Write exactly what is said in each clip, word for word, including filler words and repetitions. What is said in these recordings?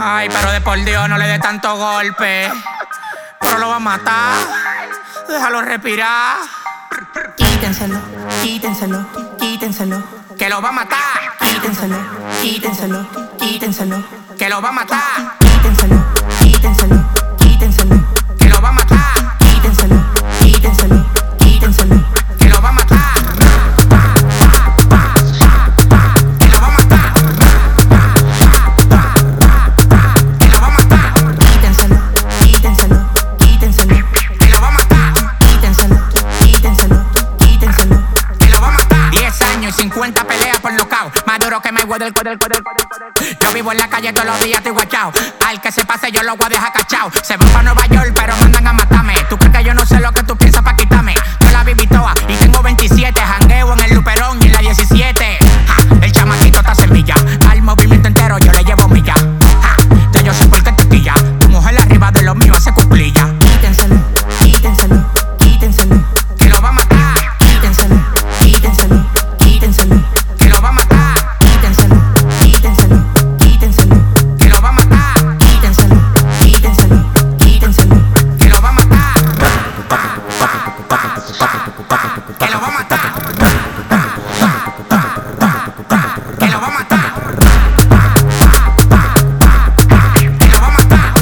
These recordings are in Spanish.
Ay, pero de por Dios no le dé tanto golpe. Pero lo va a matar. Déjalo respirar. Quítenselo, quítenselo, quítenselo. Que lo va a matar. Quítenselo, quítenselo, quítenselo. Que lo va a matar. Quítenselo, quítenselo, quítenselo. Que lo va a matar. Quítenselo, quítenselo, quítenselo. Que lo va a matar. Que lo va a matar. Que lo va a matar. Quítenselo, quítenselo, quítenselo. Que lo va a matar. Quítenselo, quítenselo, quítenselo. Que lo va a matar. Diez años y cincuenta peleas por nocaut. Más duro que me huele del del del. Yo vivo en la calle todos los días, estoy guachao. Al que se pase yo lo voy a dejar cachao. Se van pa' Nueva York pero mandan a matarme. ¿Tú crees que yo no sé lo que tú piensas pa' quitarme? Yo la viví toda y tengo veintisiete. Jangueo en el Luperón y en la diecisiete. Ja, el chamaquito está semilla. Al movimiento entero yo le llevo milla. Ja, ya yo sé por qué te quilla. Tu mujer arriba de lo mío hace cuclilla. Quítenselo, quítenselo, quítenselo. Que lo va a matar. Quítenselo, quítenselo, quítenselo. Que lo va a matar. Quítenselo, quítenselo, quítenselo. Que lo va a matar. Quítenselo, quítenselo, quítenselo. Que lo va a matar. Que lo va a matar. Que lo va a matar. Que lo va a matar.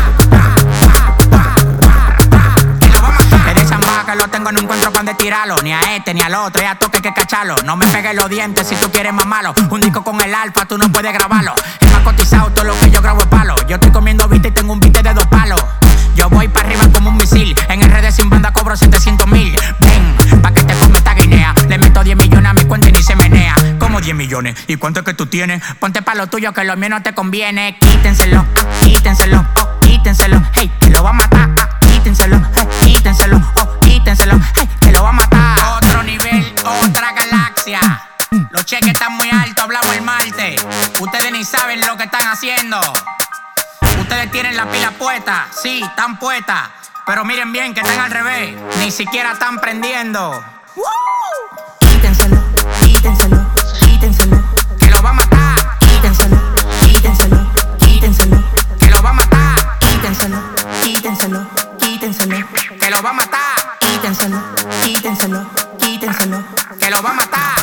Que lo va a matar. Es de chamba que lo tengo, no encuentro pan de tirarlo. Ni a este ni al otro, ya toque que cacharlo. No me pegues los dientes si tú quieres más malo. Un disco con el alfa, tú no puedes grabarlo. Es más cotizado, todo lo que yo grabo es palo. Yo estoy comiendo viste y tengo un bite de dos palos. Yo voy para arriba como un misil. En R D sin banda cobro setecientos mil. Ven, pa' que te come esta guinea. Le meto diez millones a mi cuenta y ni se menea. ¿Cómo diez millones? ¿Y cuánto es que tú tienes? Ponte pa' lo tuyo que lo mío no te conviene. Quítenselo, ah, quítenselo, oh, quítenselo. Hey, que lo va a matar, ah, quítenselo, hey, quítenselo, oh, quítenselo. Hey, que lo va a matar. Otro nivel, otra galaxia. Los cheques están muy altos, hablamos el martes. Ustedes ni saben lo que están haciendo. Ustedes tienen la pila puesta, sí, están puestas. Pero miren bien que están al revés. Ni siquiera están prendiendo. Quítenselo, quítenselo, quítenselo. Que lo va a matar. Quítenselo, quítenselo, quítenselo. Que lo va a matar. Quítenselo, quítenselo, quítenselo. Que lo va a matar. Quítenselo, quítenselo, quítenselo. Que lo va a matar.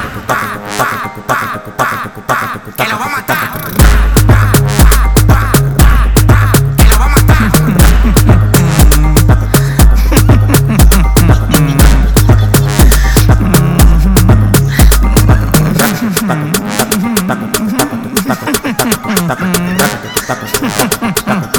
Que lo va a matar. Que lo va a matar. Tapa, tapa, tapa, tapa, tapa, tapa, tapa, tapa, tapa, tapa, tapa, tapa, tapa,